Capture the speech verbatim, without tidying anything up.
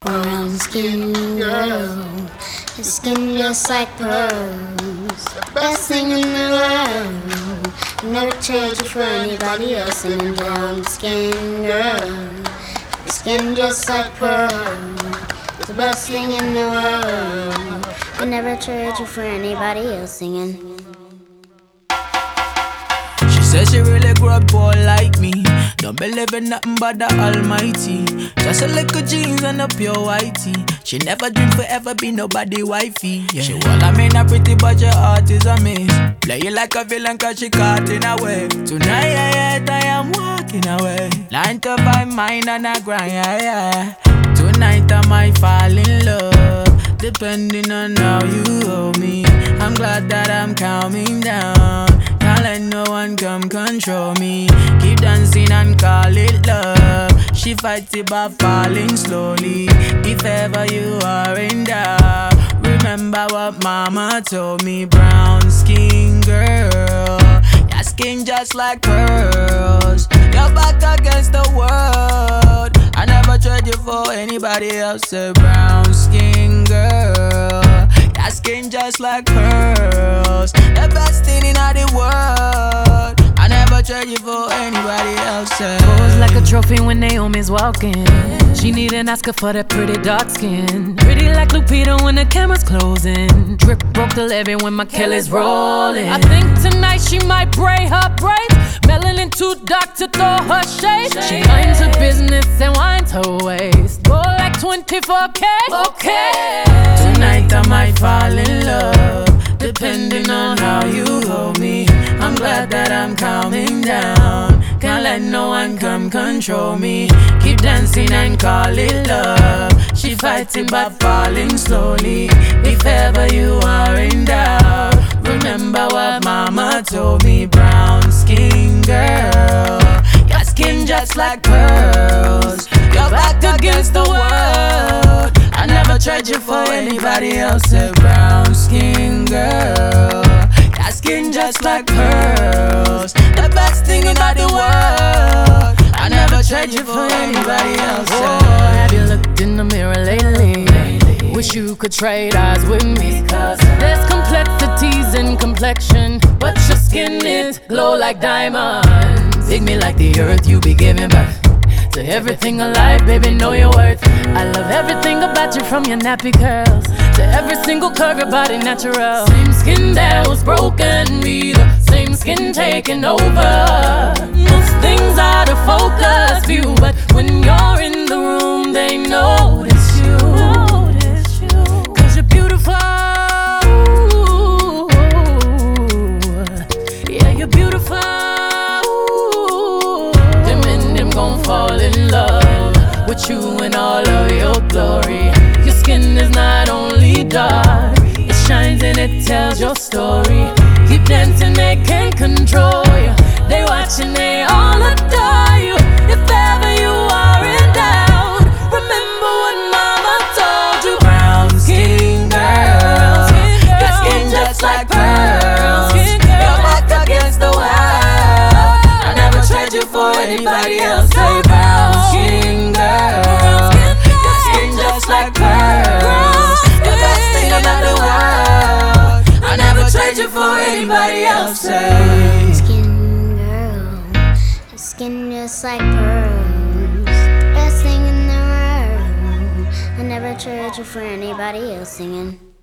Brown skin girl, your skin just like pearls. The best thing in the world. Never trade you for anybody else. Singing brown skin girl, your skin just like pearls. The best thing in the world. I never trade you for anybody else. Singing. Says she really grew up poor like me. Don't believe in nothing but the Almighty. Just a little jeans and a pure whitey. She never dreamed forever be nobody wifey. Yeah. She well, I mean a pretty but your heart is a miss. Play you like a villain cause she caught in a way. Tonight yeah, yeah, I am walking away. Nine to five mine and I grind, yeah, yeah. Tonight I might fall in love, depending on how you hold me. I'm glad that I'm calming down. Can't let no one come control me. Keep dancing and call it love. She fights it by falling slowly. If ever you are in doubt, remember what mama told me. Brown skin girl, your skin just like pearls. Your back against the world. I never trade you for anybody else. A brown skin girl, your skin just like pearls. The best thing in the world. I never trade you for anybody else. Pose like a trophy when Naomi's walking. She need an Oscar for that pretty dark skin. Pretty like Lupita when the camera's closing. Drip broke the levee when my Kelly's rolling. I think tonight she might braid her braids. Melanin too dark to throw her shade. She minds her business and winds her waist. Go like twenty-four K. Okay. Tonight I might fall in love, depending on how you hold me. I'm glad that I'm calming down. Can't let no one come control me. Keep dancing and call it love. She fighting but falling slowly. If ever you are in doubt, remember what mama told me. Brown skin girl, your skin just like pearls. Your back against the world. I never tried you for anybody else. A brown skin girl, your skin just like pearls. The best thing in the world. I never tried you for anybody else. Oh, have you looked in the mirror lately? Wish you could trade eyes with me. There's complexities in complexion, but your skin is glow like diamonds. Dig me like the earth, you be giving birth to everything alive, baby, know your worth. I love everything about you, from your nappy curls to every single curve, your body natural. Same skin that was broken, be the same skin taking over. Most things out of focus view, but when you're in the room, they notice you. Cause you're beautiful. Yeah, you're beautiful. Them and them gon' fall in love with you in all of your glory. Your skin is not only dark, it shines and it tells your story. Keep dancing, they can't control you. They watching, they all adore you. If ever you are in doubt, remember what mama told you. Brown skin girl, your skin just like pearls. Your back against the world. I never trade you for anybody else. Say brown skin girl, your skin just like pearls. The best thing about the world. I never trade you for anybody else. Say Skin girl, your skin just like pearls. Best thing in the world. I never trade you for anybody else. Singing.